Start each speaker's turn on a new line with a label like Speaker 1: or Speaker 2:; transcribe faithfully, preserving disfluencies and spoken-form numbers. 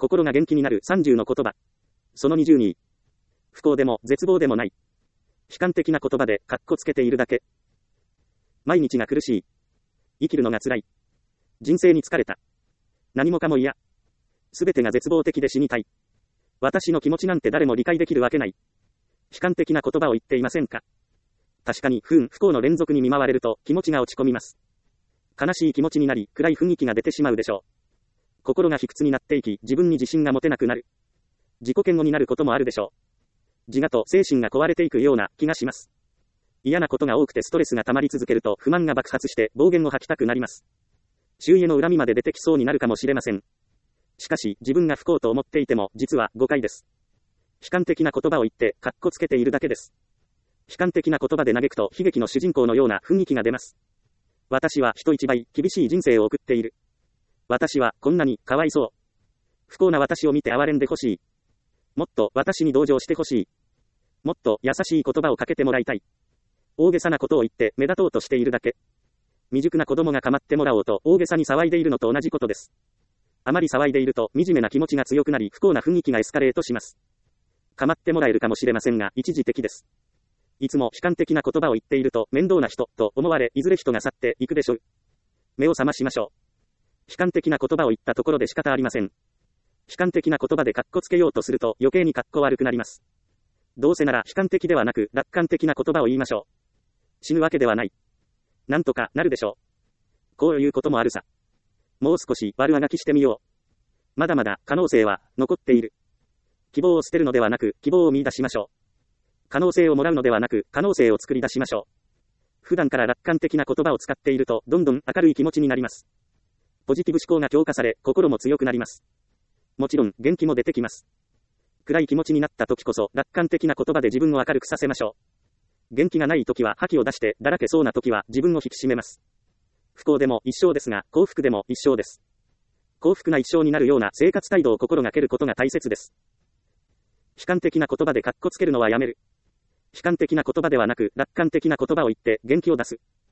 Speaker 1: 心が元気になるさんじゅうの言葉。そのにじゅうに。不幸でも絶望でもない。悲観的な言葉でカッコつけているだけ。毎日が苦しい。生きるのが辛い。人生に疲れた。何もかも嫌。すべてが絶望的で死にたい。私の気持ちなんて誰も理解できるわけない。悲観的な言葉を言っていませんか？確かに不運不幸の連続に見舞われると気持ちが落ち込みます。悲しい気持ちになり暗い雰囲気が出てしまうでしょう。心が卑屈になっていき自分に自信が持てなくなる。自己嫌悪になることもあるでしょう。自我と精神が壊れていくような気がします。嫌なことが多くてストレスが溜まり続けると不満が爆発して暴言を吐きたくなります。周囲への恨みまで出てきそうになるかもしれません。しかし自分が不幸と思っていても実は誤解です。悲観的な言葉を言ってカッコつけているだけです。悲観的な言葉で嘆くと悲劇の主人公のような雰囲気が出ます。私は人一倍厳しい人生を送っている。私はこんなにかわいそう。不幸な私を見て哀れんでほしい。もっと私に同情してほしい。もっと優しい言葉をかけてもらいたい。大げさなことを言って目立とうとしているだけ。未熟な子供が構ってもらおうと大げさに騒いでいるのと同じことです。あまり騒いでいると惨めな気持ちが強くなり不幸な雰囲気がエスカレートします。構ってもらえるかもしれませんが一時的です。いつも悲観的な言葉を言っていると面倒な人と思われいずれ人が去っていくでしょう。目を覚ましましょう。悲観的な言葉を言ったところで仕方ありません。悲観的な言葉でカッコつけようとすると余計にカッコ悪くなります。どうせなら悲観的ではなく楽観的な言葉を言いましょう。死ぬわけではない。なんとかなるでしょう。こういうこともあるさ。もう少し悪あがきしてみよう。まだまだ可能性は残っている。希望を捨てるのではなく希望を見出しましょう。可能性をもらうのではなく可能性を作り出しましょう。普段から楽観的な言葉を使っているとどんどん明るい気持ちになります。ポジティブ思考が強化され心も強くなります。もちろん元気も出てきます。暗い気持ちになった時こそ楽観的な言葉で自分を明るくさせましょう。元気がない時は覇気を出してだらけそうな時は自分を引き締めます。不幸でも一生ですが幸福でも一生です。幸福な一生になるような生活態度を心がけることが大切です。悲観的な言葉でカッコつけるのはやめる。悲観的な言葉ではなく楽観的な言葉を言って元気を出す。